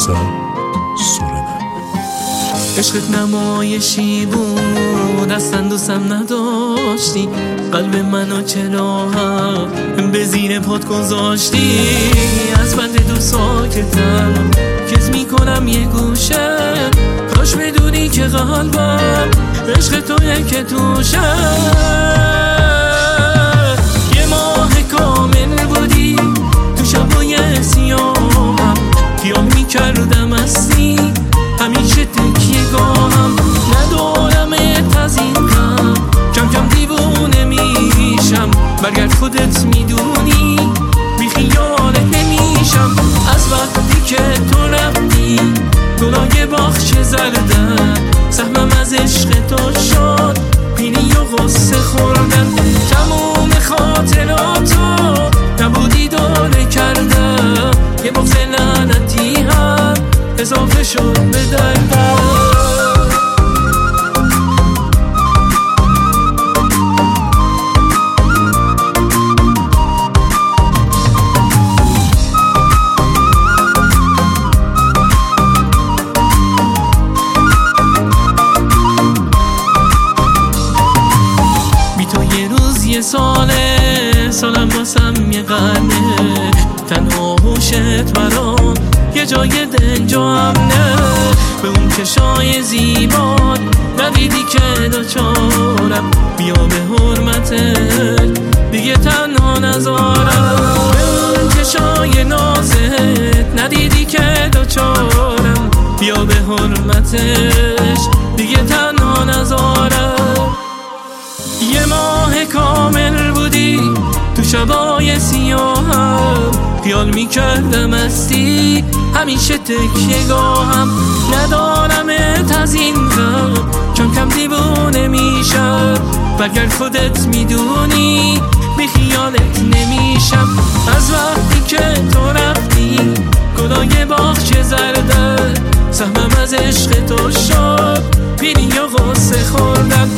رضا سورنا. عشقت نمایشی بود، اصلا دوستم نداشتی، قلب منو چرا هم به زیر پات گذاشتی؟ از بند دو ساکتم کز میکنم یه گوشه، کاش بدونی که قلبم عشق تویه که توشه. یه ماه کامل بودی تو شبای سیاهم، خیال میکردم هستی همیشه تکیه گاهم. ندارمت از این غم، کم کم دیوونه میشم، برگرد خودت میدونی بی خیالت نمیشم. از وقتی که تو رفتی گلای باغچه زردن، سهمم از عشق تو شد پینی و غصه خوردن. تموم خاطراتو نبودی داره کردم، یه بغض لعنتی هم اضافه شد به دردم. یه سالم واسم یه قرنه، تنها هوشت برام یه جای دنجا امنه. به اون چشای زیبات ندیدی که دوچارم، بیا به حرمتت دیگه تنها نذارم. به اون چشای نازت ندیدی که دوچارم، بیا به حرمتش دیگه تنها نذارم. یه ماه کامل بودی تو شبای سیاهم، خیال میکردم هستی همیشه تکیه گاهم. ندارمت از این غم، کم کم دیوونه میشم، برگرد خودت میدونی بی خیالت نمیشم. از وقتی که تو رفتی گلای باغچه زردن، سهمم از عشق تو شد پینی و غصه خوردن.